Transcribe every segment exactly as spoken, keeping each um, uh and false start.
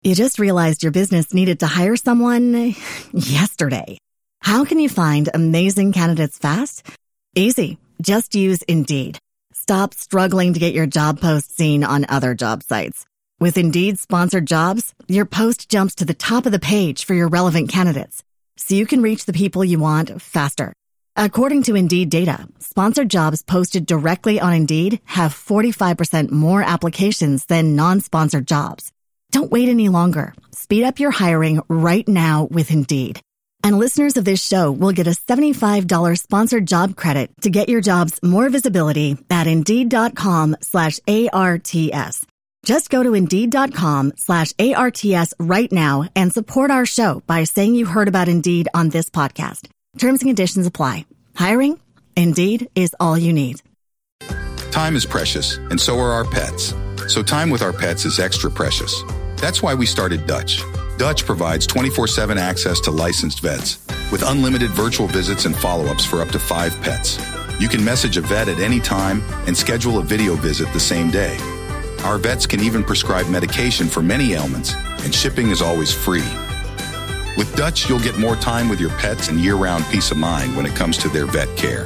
You just realized your business needed to hire someone yesterday. How can you find amazing candidates fast? Easy. Just use Indeed. Stop struggling to get your job post seen on other job sites. With Indeed sponsored jobs, your post jumps to the top of the page for your relevant candidates, so you can reach the people you want faster. According to Indeed data, sponsored jobs posted directly on Indeed have forty-five percent more applications than non-sponsored jobs. Don't wait any longer. Speed up your hiring right now with Indeed. And listeners of this show will get a seventy-five dollars sponsored job credit to get your jobs more visibility at Indeed.com slash ARTS. Just go to Indeed.com slash ARTS right now and support our show by saying you heard about Indeed on this podcast. Terms and conditions apply. Hiring? Indeed is all you need. Time is precious, and so are our pets. So time with our pets is extra precious. That's why we started Dutch. Dutch provides twenty-four seven access to licensed vets with unlimited virtual visits and follow-ups for up to five pets. You can message a vet at any time and schedule a video visit the same day. Our vets can even prescribe medication for many ailments, and shipping is always free. With Dutch, you'll get more time with your pets and year-round peace of mind when it comes to their vet care.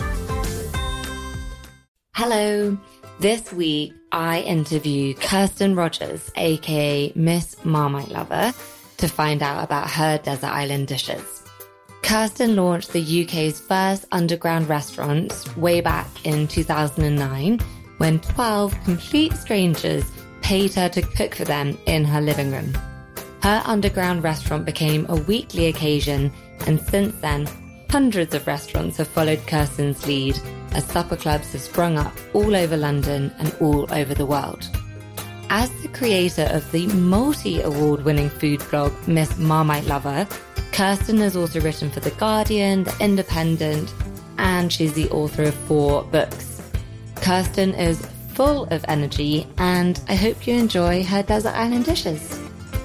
Hello. This week, I interview Kirsten Rogers, aka Miss Marmite Lover, to find out about her desert island dishes. Kirsten launched the U K's first underground restaurants way back in two thousand nine, when twelve complete strangers paid her to cook for them in her living room. Her underground restaurant became a weekly occasion, and since then, hundreds of restaurants have followed Kirsten's lead as supper clubs have sprung up all over London and all over the world. As the creator of the multi-award-winning food blog Miss Marmite Lover, Kirsten has also written for The Guardian, The Independent, and she's the author of four books. Kirsten is full of energy, and I hope you enjoy her desert island dishes.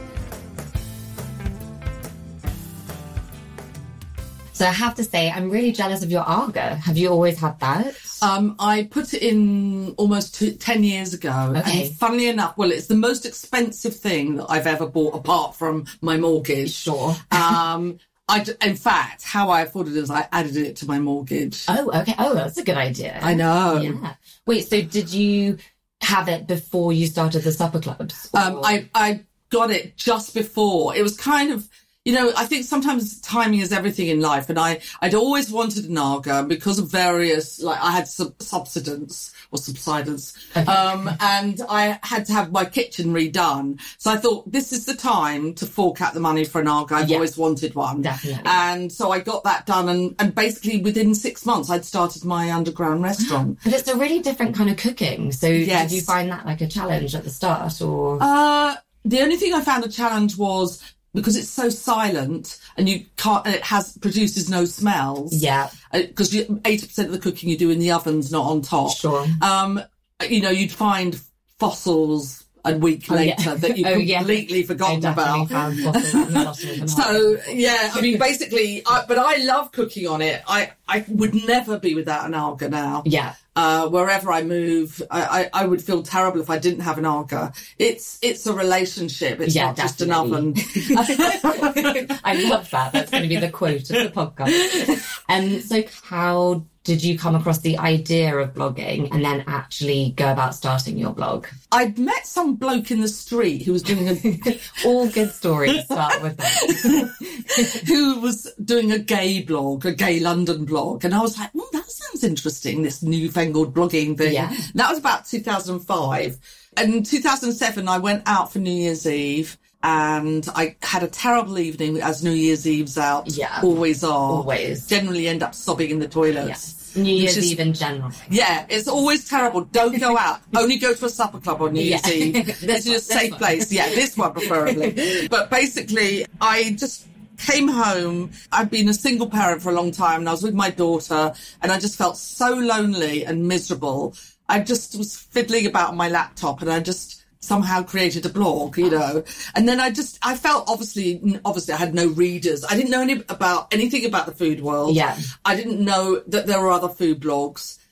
So I have to say, I'm really jealous of your Arga. Have you always had that? Um, I put it in almost two, ten years ago. Okay. And funnily enough, well, it's the most expensive thing that I've ever bought apart from my mortgage. Sure. um, I, in fact, how I afforded it is I added it to my mortgage. Oh, okay. Oh, that's a good idea. I know. Yeah. Wait, so did you have it before you started the supper clubs? Um, I, I got it just before. It was kind of... You know, I think sometimes timing is everything in life. And I, I'd always wanted an Arga because of various, like I had sub- subsidence or subsidence. Okay. Um, and I had to have my kitchen redone. So I thought this is the time to fork out the money for an Arga. I've Yeah. always wanted one. Definitely. And so I got that done. And, and basically within six months, I'd started my underground restaurant. But it's a really different kind of cooking. So Yes. did you find that like a challenge at the start or? Uh, the only thing I found a challenge was, because it's so silent and you can't, and it has produces no smells. Yeah. Because uh, eighty percent of the cooking you do in the oven's not on top. Sure. Um, you know, you'd find fossils a week Oh, later yeah. that you've Oh, yeah. completely forgotten I about. definitely found fossils in the bottom of the So, yeah, I mean, basically, I, but I love cooking on it. I, I would never be without an Arga now. Yeah. Uh, wherever I move, I, I, I would feel terrible if I didn't have an Arga. It's, it's a relationship. It's Yeah, not just an definitely. oven. I love that. That's going to be the quote of the podcast. Um, so how did you come across the idea of blogging and then actually go about starting your blog? I'd met some bloke in the street who was doing a, All good stories start with that. who was doing a gay blog, a gay London blog. And I was like, oh, that sounds interesting, this newfangled blogging thing. Yeah. That was about two thousand five. And in two thousand seven, I went out for New Year's Eve and I had a terrible evening, as New Year's Eves out Yeah. always are. Always. Generally end up sobbing in the toilets. Yes. New Year's is- Eve in general. Yeah, it's always terrible. Don't go out. Only go to a supper club on New Year's Yeah. Eve. This This is one, a this safe one. place. Yeah, this one preferably. But basically, I just came home. I'd been a single parent for a long time and I was with my daughter and I just felt so lonely and miserable. I just was fiddling about on my laptop and I just somehow created a blog, you know. And then I just, I felt obviously, obviously I had no readers. I didn't know any about anything about the food world. Yeah. I didn't know that there were other food blogs.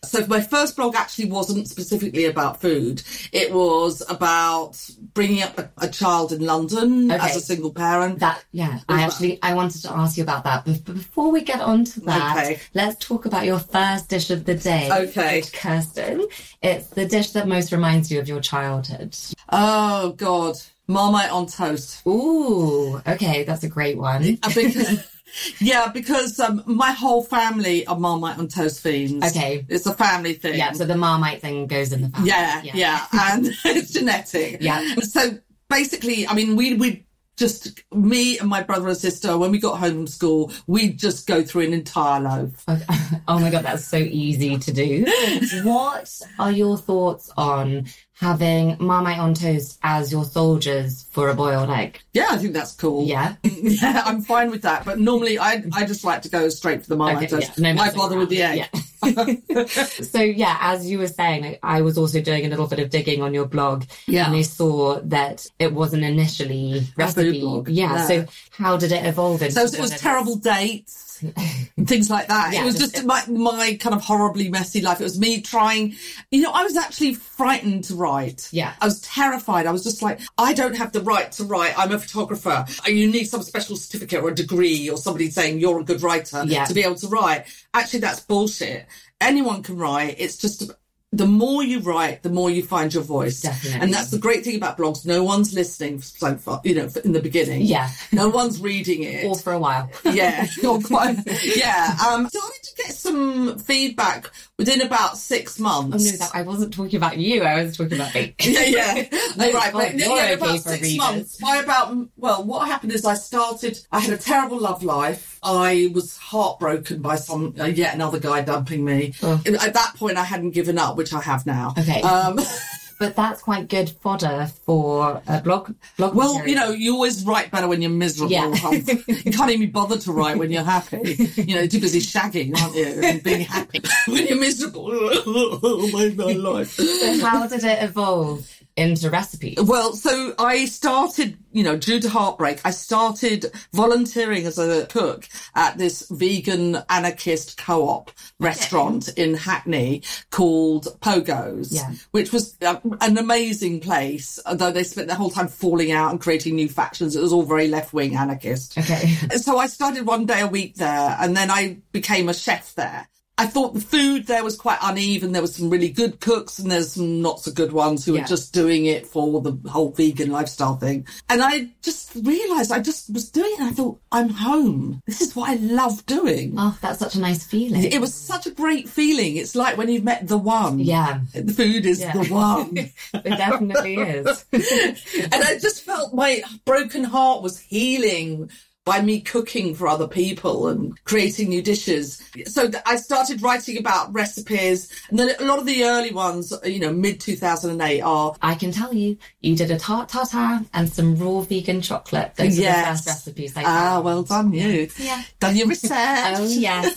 So my first blog actually wasn't specifically about food. It was about bringing up a, a child in London Okay. as a single parent. That, yeah, I actually, I wanted to ask you about that. But but before we get on to that, Okay. let's talk about your first dish of the day. Okay. Kirsten. It's the dish that most reminds you of your childhood. Oh, God. Marmite on toast. Ooh, okay, that's a great one. I think... Yeah, because um, my whole family are Marmite on toast fiends. Okay. It's a family thing. Yeah, so the Marmite thing goes in the family. Yeah, yeah, and it's genetic. Yeah. So basically, I mean, we we just, me and my brother and sister, when we got home from school, we'd just go through an entire loaf. Okay. Oh my God, that's so easy to do. What are your thoughts on having Marmite on toast as your soldiers for a boiled egg? Yeah, I think that's cool. Yeah. Yeah, I'm fine with that. But normally I I just like to go straight for the Marmite Okay, toast. yeah, no Why messing bother with the egg? around. Yeah. So yeah, as you were saying, I, I was also doing a little bit of digging on your blog, Yeah. and I saw that it wasn't initially recipe. blog, Yeah. no. So how did it evolve into So it what was it is? terrible dates. And things like that. Yeah, it was just- just my, my kind of horribly messy life. It was me trying, you know, I was actually frightened to write. Yeah. I was terrified. I was just like, I don't have the right to write. I'm a photographer. You need some special certificate or a degree or somebody saying you're a good writer Yeah. to be able to write. Actually, that's bullshit. Anyone can write. It's just the more you write, the more you find your voice. Definitely. And that's the great thing about blogs. No one's listening so far, you know, in the beginning. Yeah. No one's reading it. Or for a while. Yeah, not quite. Yeah, um, started to get some feedback within about six Oh months. no, that I wasn't talking about you. I was talking about me. Yeah, yeah. No, right, God, but you're yeah, okay about for six readers. months. By about, well, what happened is I started, I had a terrible love life. I was heartbroken by some, uh, yet another guy dumping me. Oh. At that point, I hadn't given up, which I have now. Okay. Um, But that's quite good fodder for a blog. blog well, material. you know, you always write better when you're miserable. Yeah. You can't even bother to write when you're happy. You know, too busy shagging, aren't you? And being happy. When you're miserable, oh my, my life. So how did it evolve into recipes? Well, so I started, you know, due to heartbreak, I started volunteering as a cook at this vegan anarchist co-op restaurant in Hackney called Pogo's, Yeah. which was uh, an amazing place, although they spent the whole time falling out and creating new factions. It was all very left-wing anarchist. Okay. So I started one day a week there, and then I became a chef there. I thought the food there was quite uneven. There was some really good cooks and there's some not so good ones who Yeah. were just doing it for the whole vegan lifestyle thing. And I just realised I just was doing it and I thought, I'm home. This is what I love doing. Oh, that's such a nice feeling. It was such a great feeling. It's like when you've met the one. Yeah. The food is Yeah. the one. It definitely is. And I just felt my broken heart was healing by me cooking for other people and creating new dishes. So th- I started writing about recipes, and then a lot of the early ones, you know, mid two thousand eight are... I can tell you, you did a tart tartare and some raw vegan chocolate. Those are the Yes. first recipes I Ah, found. well done, you. Yeah. Done your research. Oh, yes.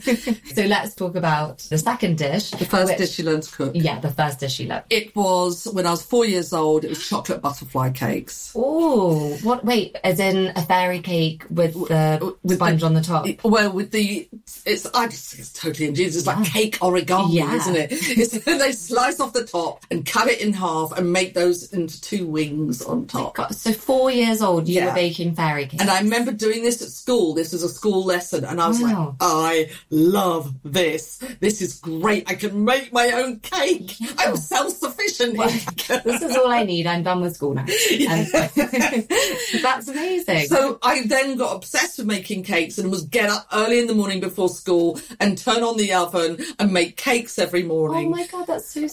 So let's talk about the second dish. The first which- dish you learned to cook. Yeah, the first dish you love. It was, when I was four years old, it was chocolate butterfly cakes. Oh, what? Wait, as in a fairy cake with the With sponge the- on the top? Well, with the, it's, I just, it's totally ingenious. It's like cake origami, Yeah. isn't it? It's, they slice off the top and cut it in half and make those into two wings on top. God, so four years old, you Yeah. were baking fairy cakes. And I remember doing this at school. This was a school lesson. And I was Wow. like, I love this. This is great. I can make my own cake. I'm self-sufficient. This is all I need. I'm done with school now. And- that's amazing. So I then got obsessed with making cakes and was get up early in the morning before school and turn on the oven and make cakes every oh morning. my God, that's so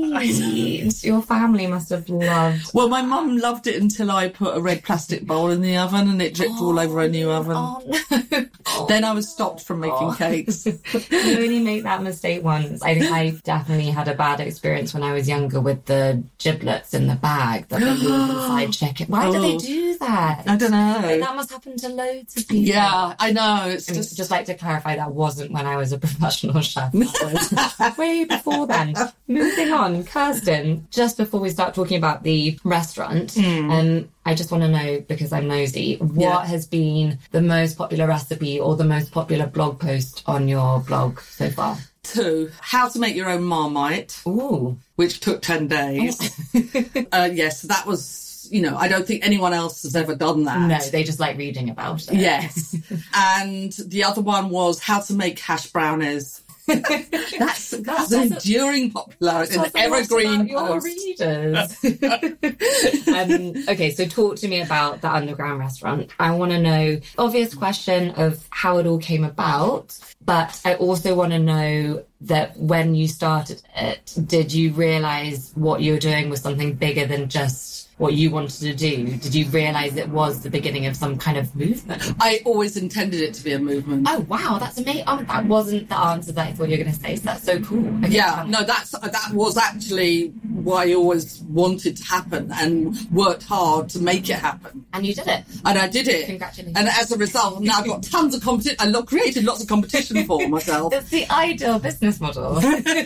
sweet. Your family must have loved. Well, my mum loved it until I put a red plastic bowl in the oven and it dripped all over her new oven. Oh no. Then I was stopped from making cakes. You only make that mistake once. I think I definitely had a bad experience when I was younger with the giblets in the bag that they leave inside chicken. Why do they Oh. do that? I don't Like, know. that must happen to loads of people. Yeah, I know. It's And just, just like to clarify, that wasn't when I was a professional chef. That was way before then. Moving on, Kirsten, just before we start talking about the restaurant, um, I just want to know, because I'm nosy, what Yeah. has been the most popular recipe or the most popular blog post on your blog so far? two. How to make your own Marmite. Ooh. Which took ten days. uh, yes, that was, you know, I don't think anyone else has ever done that. No, they just like reading about it. Yes. And the other one was how to make hash brownies. that's that's an enduring popularity, an evergreen your readers. um, okay, so talk to me about the underground restaurant. I want to know, obvious question of how it all came about, but I also want to know that when you started it, did you realise what you were doing was something bigger than just what you wanted to do? Did you realise it was the beginning of some kind of movement? I always intended it to be a movement. Oh, wow, that's amazing. Oh, that wasn't the answer that I thought you were going to say, so that's so cool. Okay, yeah, no, that's that was actually what I always wanted to happen and worked hard to make it happen. And you did it. And I did it. Congratulations. And as a result, now I've got tons of competition. I lo- created lots of competition for myself. It's the ideal business model.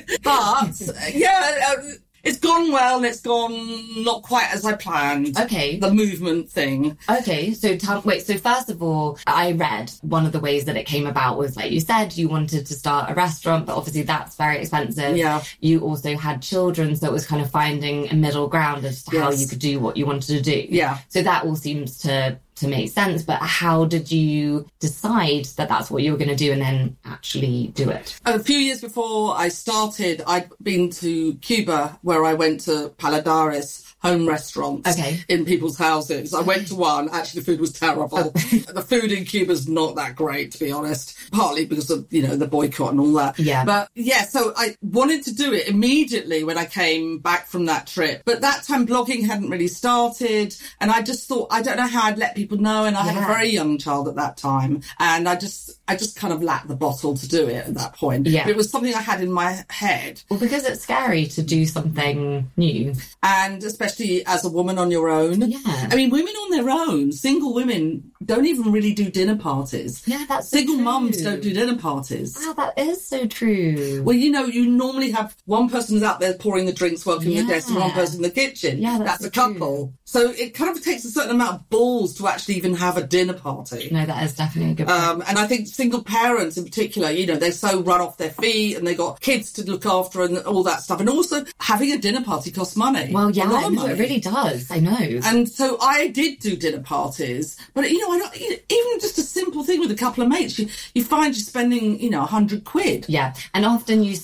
But, yeah... Uh, It's gone well and it's gone not quite as I planned. Okay. The movement thing. Okay, so tell, wait, so first of all, I read one of the ways that it came about was, like you said, you wanted to start a restaurant, but obviously that's very expensive. Yeah. You also had children, so it was kind of finding a middle ground as to yes. how you could do what you wanted to do. Yeah. So that all seems to... to make sense, but how did you decide that that's what you were going to do and then actually do it? A few years before I started, I'd been to Cuba, where I went to Paladares home restaurants okay. in people's houses. I went to one. Actually, the food was terrible. The food in Cuba's not that great, to be honest, partly because of, you know, the boycott and all that. Yeah. But yeah, so I wanted to do it immediately when I came back from that trip. But that time blogging hadn't really started. And I just thought, I don't know how I'd let people know. And I yeah. had a very young child at that time. And I just, I just kind of lacked the bottle to do it at that point. Yeah. But it was something I had in my head. Well, because it's scary to do something new. And especially as a woman on your own. Yeah. I mean, women on their own, single women don't even really do dinner parties. Yeah, that's so Single true. mums don't do dinner parties. Wow, that is so true. Well, you know, you normally have one person who's out there pouring the drinks, working yeah. the desk, and one person in the kitchen. Yeah, that's, that's so a couple. True. So it kind of takes a certain amount of balls to actually even have a dinner party. No, that is definitely a good point. Um, and I think single parents in particular, you know, they're so run off their feet and they got kids to look after and all that stuff. And also having a dinner party costs money. Well, yeah, a lot I of know, money. it really does. I know. And so I did do dinner parties, but you know, I don't, even just a simple thing with a couple of mates, you, you find you're spending, you know, a hundred quid. Yeah, and often you,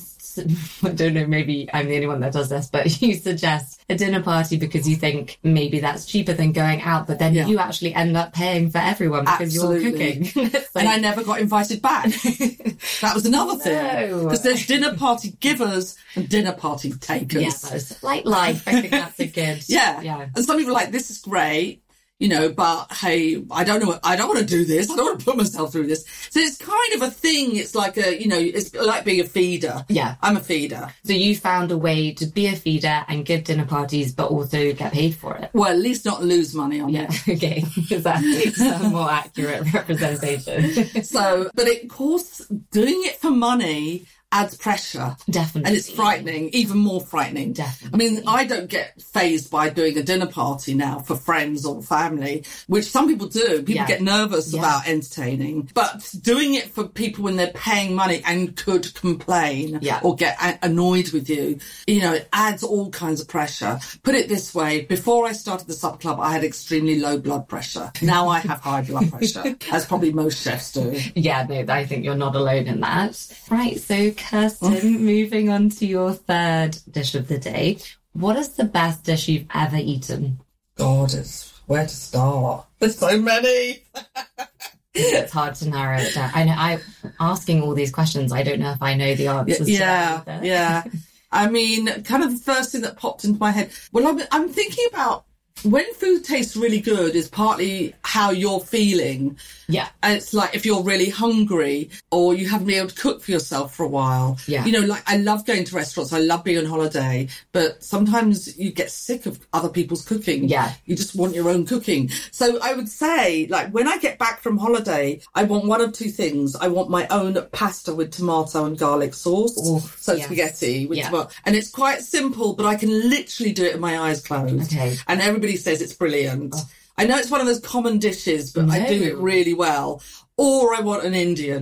I don't know, maybe I'm the only one that does this, but you suggest a dinner party because you think maybe that's cheaper than going out, but then yeah. you actually end up paying for everyone because Absolutely. You're cooking. Like... And I never got invited back. That was another no. thing. Because there's dinner party givers and dinner party takers. Yeah, that's like life. I think that's a good... yeah. yeah. And some people are like, this is great. You know, but hey, I don't know, I don't want to do this. I don't want to put myself through this. So it's kind of a thing. It's like a, you know, it's like being a feeder. Yeah. I'm a feeder. So you found a way to be a feeder and give dinner parties, but also get paid for it. Well, at least not lose money on yeah. it. Okay. Is that a more accurate representation? So, but it, of course, doing it for money adds pressure. Definitely. And it's frightening, even more frightening. Definitely. I mean, I don't get fazed by doing a dinner party now for friends or family, which some people do. People yeah. get nervous yeah. about entertaining. But doing it for people when they're paying money and could complain yeah. or get a- annoyed with you, you know, it adds all kinds of pressure. Put it this way, before I started the supper club, I had extremely low blood pressure. Now I have high blood pressure, as probably most chefs do. Yeah, no, I think you're not alone in that. Right, so Kirsten, moving on to your third dish of the day. What is the best dish you've ever eaten? God, it's where to start. There's so many. It's hard to narrow it down. I know I'm asking all these questions. I don't know if I know the answers. Yeah, to yeah. I mean, kind of the first thing that popped into my head. Well, I'm, I'm thinking about when food tastes really good is partly how you're feeling. Yeah. And it's like if you're really hungry or you haven't been able to cook for yourself for a while. Yeah. You know, like I love going to restaurants. I love being on holiday. But sometimes you get sick of other people's cooking. Yeah. You just want your own cooking. So I would say, like, when I get back from holiday, I want one of two things. I want my own pasta with tomato and garlic sauce. Ooh, so yes. spaghetti with yeah. tomato. And it's quite simple, but I can literally do it with my eyes closed. Okay. And everybody says it's brilliant. Oh. I know it's one of those common dishes, but No. I do it really well. Or I want an Indian.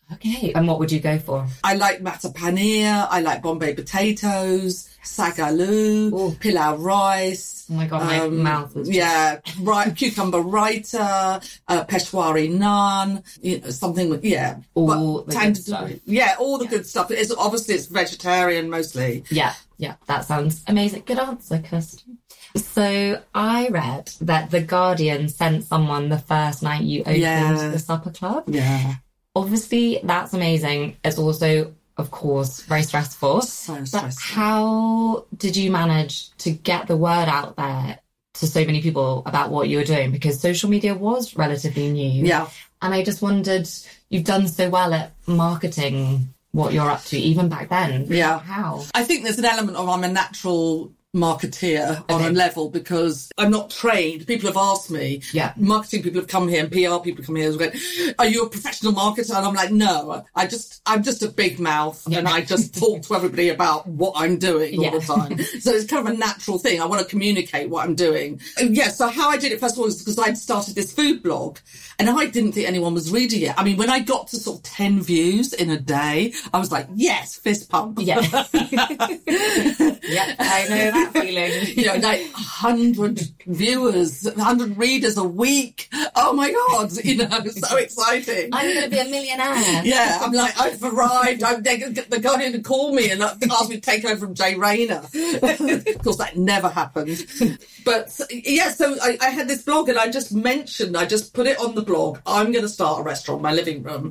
Okay. And what would you go for? I like mata paneer. I like Bombay potatoes, sagaloo, Ooh. pilau rice. Oh my God, my um, mouth was just... Yeah, right, cucumber raita, uh, Peshwari naan, you know, something with, yeah. All but the tend good to- stuff. Yeah, all the Yeah. good stuff. It's obviously it's vegetarian mostly. Yeah, yeah, that sounds amazing. Good answer, Kirsten. So I read that The Guardian sent someone the first night you opened Yeah. the supper club. Yeah. Obviously, that's amazing. It's also, of course, very stressful. So But stressful. how did you manage to get the word out there to so many people about what you were doing? Because social media was relatively new. Yeah. And I just wondered, you've done so well at marketing what you're up to, even back then. Yeah. How? I think there's an element of I'm a natural marketeer on Okay. a level because I'm not trained. People have asked me. Yeah. Marketing people have come here and P R people come here and go, are you a professional marketer? And I'm like, no, I just, I'm just a big mouth Yeah. and I just talk to everybody about what I'm doing all Yeah. the time. So it's kind of a natural thing. I want to communicate what I'm doing. And yeah. So how I did it first of all was because I'd started this food blog and I didn't think anyone was reading it. I mean, when I got to sort of ten views in a day, I was like, yes, fist pump. Yeah. Yeah, I know that feeling. You know, like one hundred viewers, one hundred readers a week. Oh my God, you know, so exciting. I'm going to be a millionaire. Yeah, I'm like, I've arrived. I'm, they can get the Guardian to call me and ask me to take over from Jay Rayner. Of course, that never happened. But yeah, so I, I had this blog and I just mentioned, I just put it on the blog. I'm going to start a restaurant in my living room.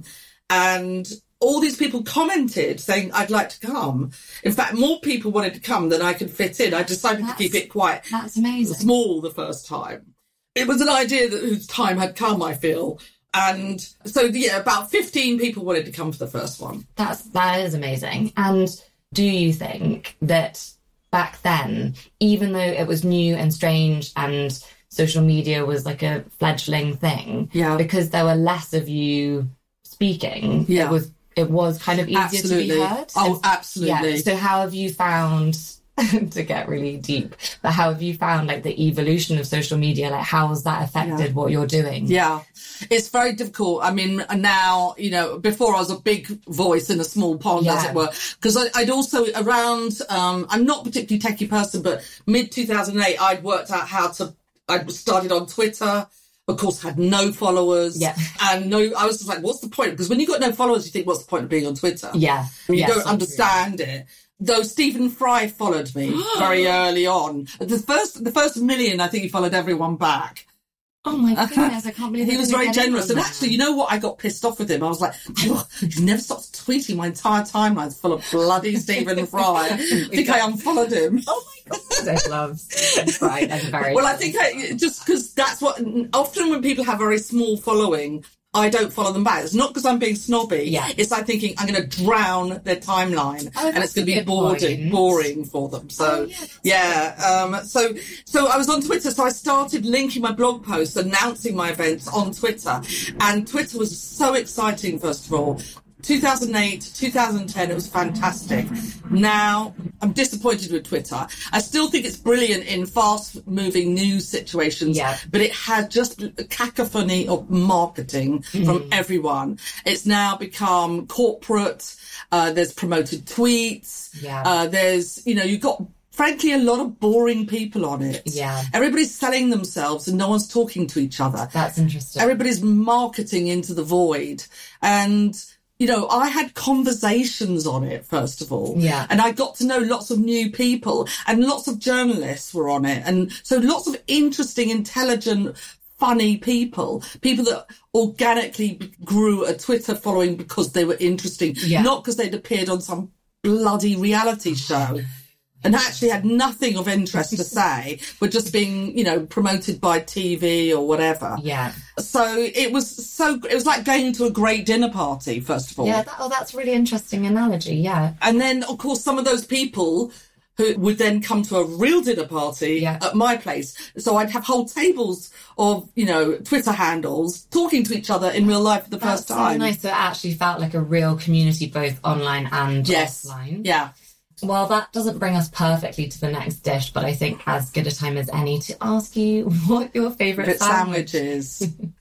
And all these people commented saying, I'd like to come. In fact, more people wanted to come than I could fit in. I decided That's- to keep it quite That's amazing. small the first time. It was an idea that whose time had come, I feel. And so, yeah, about fifteen people wanted to come for the first one. That's, that is amazing. And do you think that back then, even though it was new and strange and social media was like a fledgling thing, Yeah. because there were less of you speaking, Yeah. it was it was kind of easier Absolutely. to be heard? Oh, And- absolutely. Yeah. So how have you found, to get really deep, but how have you found like the evolution of social media? Like how has that affected Yeah. what you're doing? Yeah, it's very difficult. I mean, now, you know, before I was a big voice in a small pond, as Yeah. it were, because I'd also around, um, I'm not a particularly techie person, but mid two thousand eight, I'd worked out how to, I started on Twitter. Of course, had no followers. Yeah. And no, I was just like, what's the point? Because when you've got no followers, you think, what's the point of being on Twitter? Yeah. You Yeah, don't so understand it. Though Stephen Fry followed me very early on. The first, the first million, I think he followed everyone back. Oh my goodness, I can't believe He I was didn't very get in generous. on And that. actually, you know what? I got pissed off with him. I was like, "Ugh, he's never stopped tweeting. My entire timeline's full of bloody Stephen Fry. I think I unfollowed him. Oh my god, I love Stephen Fry. I'm very Well, I think I, just because that's what, often when people have a very small following, I don't follow them back. It's not because I'm being snobby. Yeah. It's like thinking I'm going to drown their timeline Oh, and that's it's going a to be good boring, point. boring for them. So, Oh, yeah, that's yeah. Um, so, so I was on Twitter. So I started linking my blog posts, announcing my events on Twitter. And Twitter was so exciting, first of all. two thousand eight, two thousand ten, it was fantastic. Now, I'm disappointed with Twitter. I still think it's brilliant in fast-moving news situations, Yeah. but it had just a cacophony of marketing from everyone. It's now become corporate. Uh, there's promoted tweets. Yeah. Uh, there's, you know, you've got, frankly, a lot of boring people on it. Yeah. Everybody's selling themselves and no one's talking to each other. That's interesting. Everybody's marketing into the void. And, you know, I had conversations on it, first of all. Yeah. And I got to know lots of new people and lots of journalists were on it. And so lots of interesting, intelligent, funny people, people that organically grew a Twitter following because they were interesting, Yeah. not because they'd appeared on some bloody reality show. And actually had nothing of interest to say, were just being, you know, promoted by T V or whatever. Yeah. So it was so, it was like going to a great dinner party, first of all. Yeah, that, oh, that's a really interesting analogy, yeah. And then, of course, some of those people who would then come to a real dinner party Yeah. at my place. So I'd have whole tables of, you know, Twitter handles talking to each other in real life for the That's first so time. nice. So it actually felt like a real community, both online and Yes. offline. Yeah. Well, that doesn't bring us perfectly to the next dish, but I think as good a time as any to ask you what your favourite Favorite sandwich sandwiches.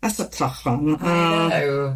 That's a tough one. I Uh, know.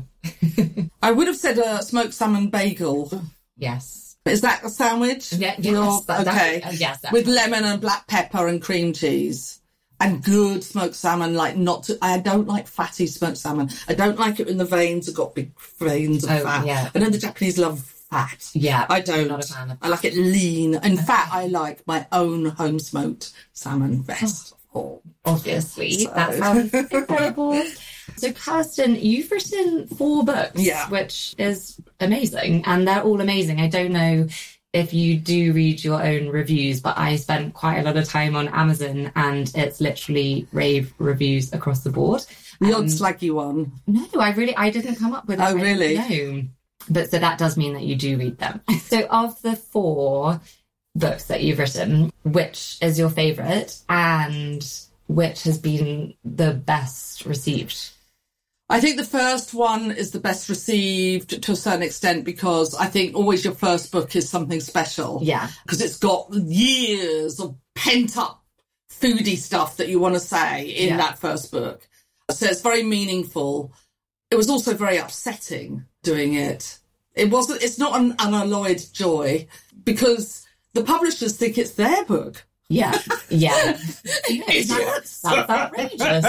I would have said a smoked salmon bagel. Yes. Is that a sandwich? Yeah, yes, You're- that- that- okay. uh, yes, that's With right. lemon and black pepper and cream cheese. And good smoked salmon, like not to, I don't like fatty smoked salmon. I don't like it when the veins have got big veins of Oh, fat. yeah. I know the Japanese love fat. Yeah, I don't. not a fan of I like it lean. In fact, I like my own home smoked salmon best. Oh. Obviously. So- That sounds incredible. So, Kirsten, you've written four books, Yeah. which is amazing, and they're all amazing. I don't know if you do read your own reviews, but I spent quite a lot of time on Amazon, and it's literally rave reviews across the board. The Um, odd slaggy one. No, I really, I didn't come up with it. Oh, really? No. But so that does mean that you do read them. So of the four books that you've written, which is your favourite and which has been the best received? I think the first one is the best received to a certain extent because I think always your first book is something special. Yeah. Because it's got years of pent up foodie stuff that you want to say in Yeah. that first book. So it's very meaningful. It was also very upsetting doing it. It wasn't, it's not an unalloyed joy because the publishers think it's their book. Yeah. Yeah. Idiots. That's outrageous.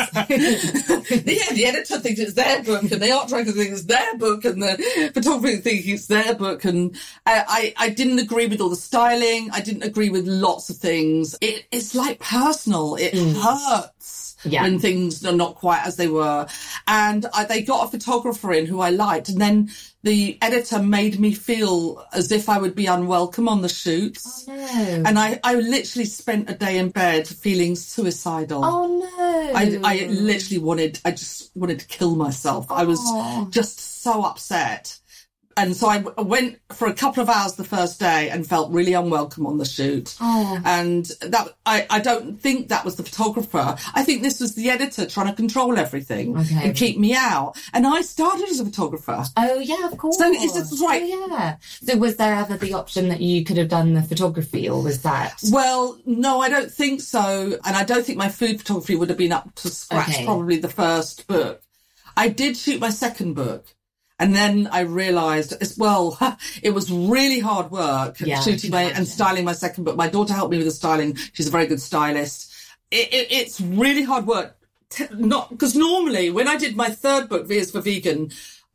Yeah, the editor thinks it's their book, and the art director thinks it's their book, and the photographer thinks it's their book. And I, I, I didn't agree with all the styling. I didn't agree with lots of things. It, it's like personal. It hurts. Yeah. When things are not quite as they were. And I, they got a photographer in who I liked. And then the editor made me feel as if I would be unwelcome on the shoots. No. And I, I literally spent a day in bed feeling suicidal. Oh no. I, I literally wanted, I just wanted to kill myself. I was Oh. just so upset. And so I w- went for a couple of hours the first day and felt really unwelcome on the shoot. Oh. And that I, I don't think that was the photographer. I think this was the editor trying to control everything Okay. and keep me out. And I started as a photographer. Oh, yeah, of course. So it's just right. Oh, yeah. So was there ever the option that you could have done the photography, or was that... Well, no, I don't think so. And I don't think my food photography would have been up to scratch, Okay. probably the first book. I did shoot my second book. And then I realised, as well, it was really hard work Yeah, shooting my I can and imagine. styling my second book. My daughter helped me with the styling. She's a very good stylist. It, it, it's really hard work. T- not because normally when I did my third book, V is for Vegan,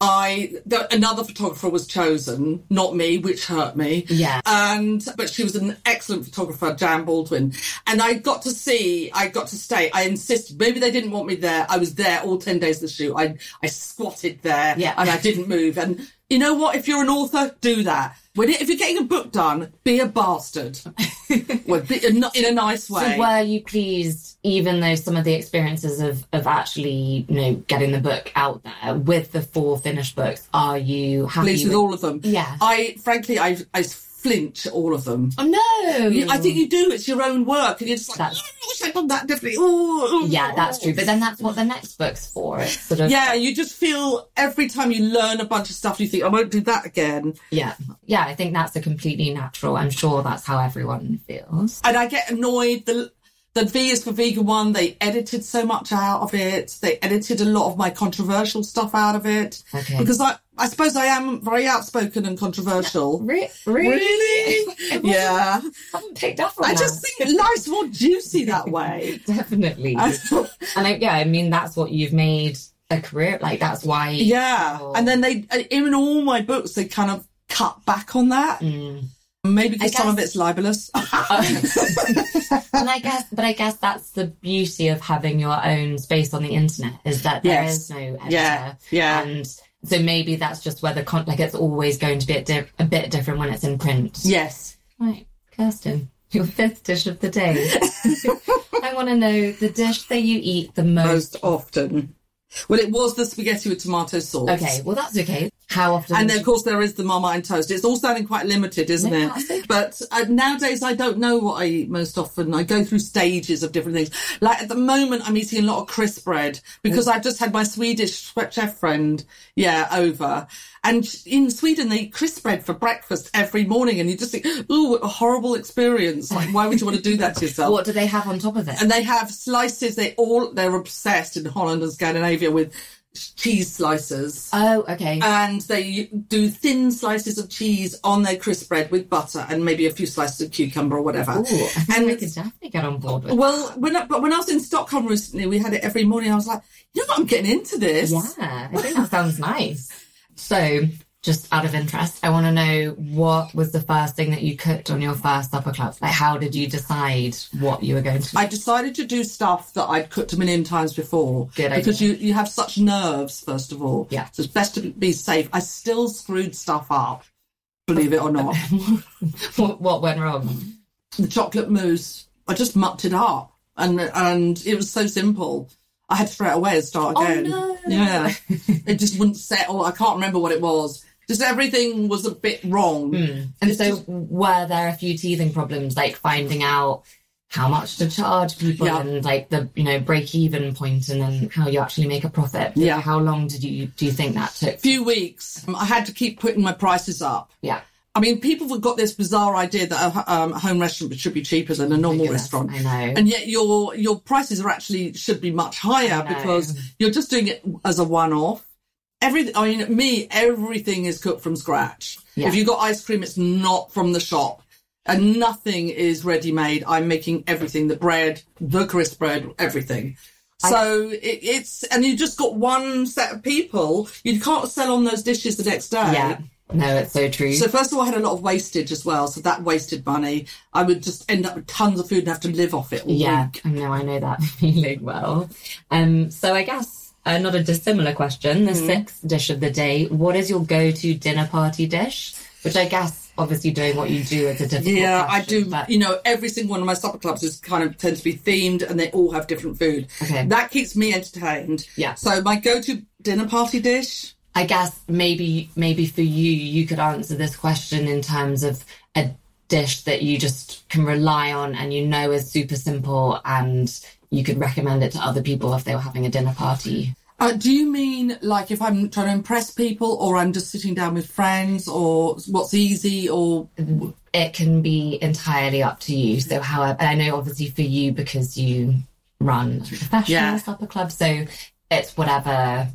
I the, another photographer was chosen, not me, which hurt me. Yeah. And but she was an excellent photographer, Jan Baldwin, and I got to see, I got to stay. I insisted. Maybe they didn't want me there. I was there all ten days of the shoot. I I squatted there, Yeah. and I didn't move. And you know what? If you're an author, do that. When it, if you're getting a book done, be a bastard. Well, be, in a nice way. So were you pleased, even though some of the experiences of, of actually, you know, getting the book out there with the four finished books, are you happy Pleased with all of them. Yeah. I frankly, I I flinch at all of them. Oh, no! Yeah, I think you do. It's your own work, and you're just like, That's- oh, I wish I'd done that differently. Oh, oh, Yeah, that's true. But then that's what the next book's for. It's sort of... yeah, you just feel every time you learn a bunch of stuff, you think, I won't do that again. Yeah. Yeah, I think that's a completely natural. I'm sure that's how everyone feels. And I get annoyed. The the V is for Vegan one, they edited so much out of it. They edited a lot of my controversial stuff out of it. Okay. Because I, I suppose I am very outspoken and controversial. Re- Really? Yeah. I haven't picked up on I that. just think life's more juicy that way. Definitely. and I, yeah, I mean, that's what you've made a career. Like, that's why... Yeah. Oh. And then they, in all my books, they kind of cut back on that. Mm. Maybe because I some of guess- it's libelous. And I guess, but I guess that's the beauty of having your own space on the internet, is that there Yes. is no editor. Yeah, yeah. And so maybe that's just where the con- like it's always going to be a, di- a bit different when it's in print. Yes. Right, Kirsten, your fifth dish of the day. I want to know the dish that you eat the most. Most often. Well, it was the spaghetti with tomato sauce. Okay, well that's okay. How often? And then, of course, there is the Marmite toast. It's all sounding quite limited, isn't No, it? classic. But uh, nowadays, I don't know what I eat most often. I go through stages of different things. Like at the moment, I'm eating a lot of crisp bread because I've just had my Swedish chef friend, yeah, over. And in Sweden, they eat crisp bread for breakfast every morning. And you just think, ooh, what a horrible experience. Like, why would you want to do that to yourself? What do they have on top of it? And they have slices. They all, they're obsessed in Holland and Scandinavia with cheese slices. Oh, okay. And they do thin slices of cheese on their crisp bread with butter and maybe a few slices of cucumber or whatever. Ooh, I think and I could definitely get on board with well, when I, but when I was in Stockholm recently, we had it every morning. I was like, you know what, I'm getting into this. Yeah, I think that sounds nice. So, just out of interest, I want to know, what was the first thing that you cooked on your first supper club? Like, how did you decide what you were going to do? I decided to do stuff that I'd cooked a million times before. Good idea. Because you, you have such nerves, first of all. Yeah. So it's best to be safe. I still screwed stuff up, believe it or not. what, what went wrong? The chocolate mousse, I just mucked it up. And, and it was so simple. I had to throw it away and start again. Oh, no. Yeah. It just wouldn't settle. I can't remember what it was. Just everything was a bit wrong. Mm. And so just, were there a few teething problems, like finding out how much to charge people yeah. and like the, you know, break even point and then how you actually make a profit? Yeah. How long did you, do you think that took? A few weeks. I had to keep putting my prices up. Yeah. I mean, people have got this bizarre idea that a, um, a home restaurant should be cheaper than a normal Goodness, restaurant. I know. And yet your your prices are actually should be much higher because you're just doing it as a one-off. Every, I mean, me, everything is cooked from scratch. Yeah. If you got ice cream, it's not from the shop. And nothing is ready-made. I'm making everything, the bread, the crisp bread, everything. I, so it, it's, and you just got one set of people. You can't sell on those dishes the next day. Yeah. No, it's so true. So first of all, I had a lot of wastage as well. So that wasted money. I would just end up with tons of food and have to live off it all yeah, week. I know, I know that feeling well. Um, so I guess uh, not a dissimilar question. The mm. sixth dish of the day. What is your go-to dinner party dish? Which I guess, obviously, doing what you do is a difficult Yeah, question, I do. But... You know, every single one of my supper clubs is kind of tends to be themed, and they all have different food. Okay, that keeps me entertained. Yeah. So my go-to dinner party dish. I guess maybe maybe for you, you could answer this question in terms of a dish that you just can rely on and you know is super simple and you could recommend it to other people if they were having a dinner party. Uh, do you mean like if I'm trying to impress people or I'm just sitting down with friends or what's easy or... It can be entirely up to you. So however, I know obviously for you because you run a professional yeah. supper club, so it's whatever...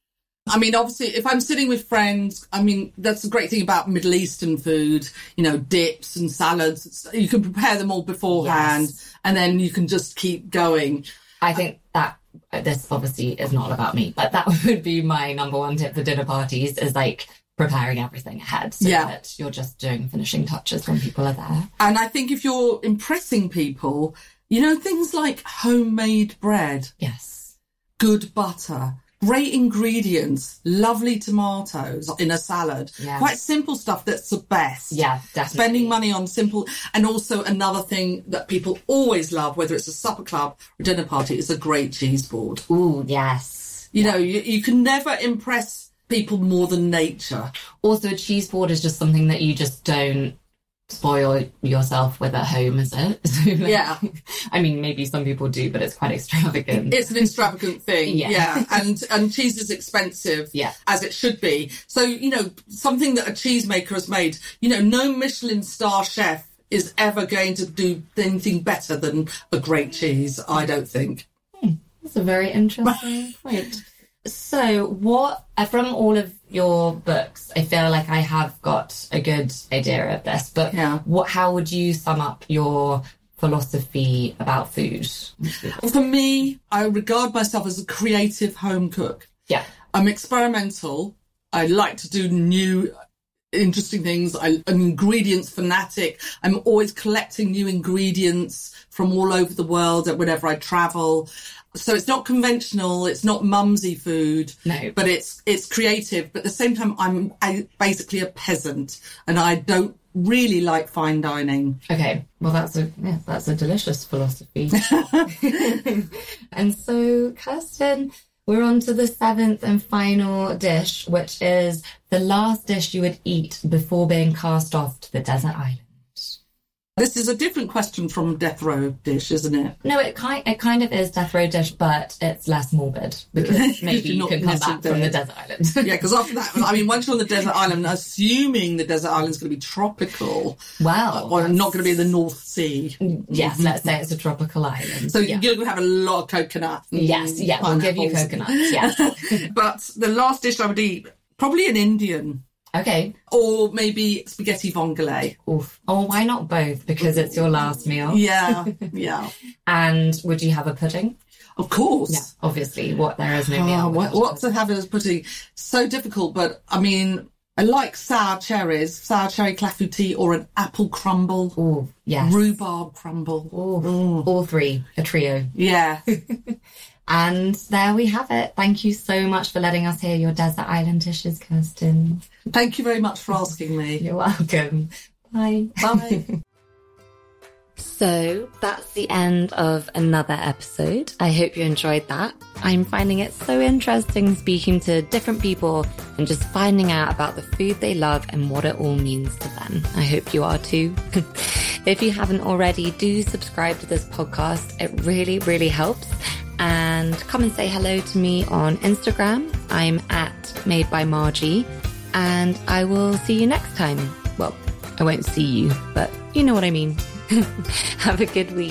I mean, obviously, if I'm sitting with friends, I mean, that's the great thing about Middle Eastern food, you know, dips and salads. You can prepare them all beforehand yes. and then you can just keep going. I think that this obviously is not about me, but that would be my number one tip for dinner parties is like preparing everything ahead so yeah. that you're just doing finishing touches when people are there. And I think if you're impressing people, you know, things like homemade bread. Yes. Good butter. Great ingredients, lovely tomatoes in a salad. Yeah. Quite simple stuff that's the best. Yeah, definitely. Spending money on simple. And also another thing that people always love, whether it's a supper club or dinner party, is a great cheese board. Ooh, yes. You yeah. know, you, you can never impress people more than nature. Also, a cheese board is just something that you just don't spoil yourself with at home, is it? So, like, yeah. I mean, maybe some people do, but it's quite extravagant. It's an extravagant thing. yeah. yeah. And and cheese is expensive, yeah. as it should be. So, you know, something that a cheesemaker has made, you know, no Michelin star chef is ever going to do anything better than a great cheese, I don't think. Hmm. That's a very interesting point. So what, from all of your books, I feel like I have got a good idea of this, but yeah. what? How would you sum up your philosophy about food? For me, I regard myself as a creative home cook. Yeah. I'm experimental. I like to do new, interesting things. I'm an ingredients fanatic. I'm always collecting new ingredients from all over the world whenever I travel. So it's not conventional, it's not mumsy food, no. but it's it's creative. But at the same time, I'm I, basically a peasant, and I don't really like fine dining. Okay, well that's a yeah, that's a delicious philosophy. And so, Kirsten, we're on to the seventh and final dish, which is the last dish you would eat before being cast off to the desert island. This is a different question from Death Row Dish, isn't it? No, it kind it kind of is Death Row Dish, but it's less morbid because maybe you can come back from the desert island. Yeah, because after that, I mean, once you're on the desert island, assuming the desert island's going to be tropical, wow, or not going to be in the North Sea. Yes, let's say it's a tropical island. So yeah. you're going to have a lot of coconut. Yes, yeah, we'll give you coconuts. Yes, but the last dish I would eat, probably an Indian. Okay. Or maybe spaghetti vongole. Oof. Oh, why not both? Because it's your last meal. Yeah, yeah. And would you have a pudding? Of course. Yeah, obviously. What there is no meal. Oh, what, what to have as pudding? So difficult, but I mean, I like sour cherries, sour cherry clafouti, or an apple crumble. Oh, yes. Rhubarb crumble. Oh, all three, a trio. Yeah. And there we have it. Thank you so much for letting us hear your desert island dishes, Kirsten. Thank you very much for asking me. You're welcome. Bye. Bye. So that's the end of another episode. I hope you enjoyed that. I'm finding it so interesting speaking to different people and just finding out about the food they love and what it all means to them. I hope you are too. If you haven't already, do subscribe to this podcast. It really, really helps. And come and say hello to me on Instagram. I'm at Made by Margie, and I will see you next time. Well, I won't see you, but you know what I mean. Have a good week.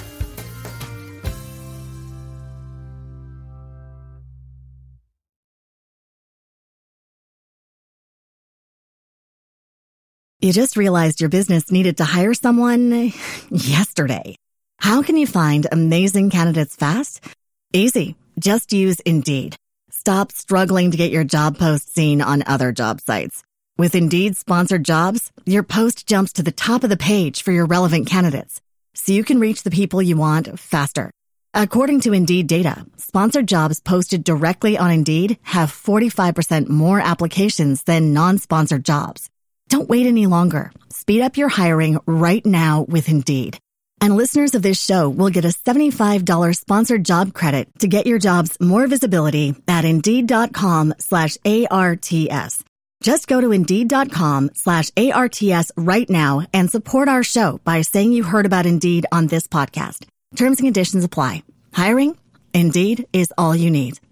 You just realized your business needed to hire someone yesterday. How can you find amazing candidates fast? Easy. Just use Indeed. Stop struggling to get your job post seen on other job sites. With Indeed sponsored jobs, your post jumps to the top of the page for your relevant candidates, so you can reach the people you want faster. According to Indeed data, sponsored jobs posted directly on Indeed have forty-five percent more applications than non-sponsored jobs. Don't wait any longer. Speed up your hiring right now with Indeed. And listeners of this show will get a seventy-five dollars sponsored job credit to get your jobs more visibility at Indeed.com slash ARTS. Just go to Indeed.com slash ARTS right now and support our show by saying you heard about Indeed on this podcast. Terms and conditions apply. Hiring? Indeed is all you need.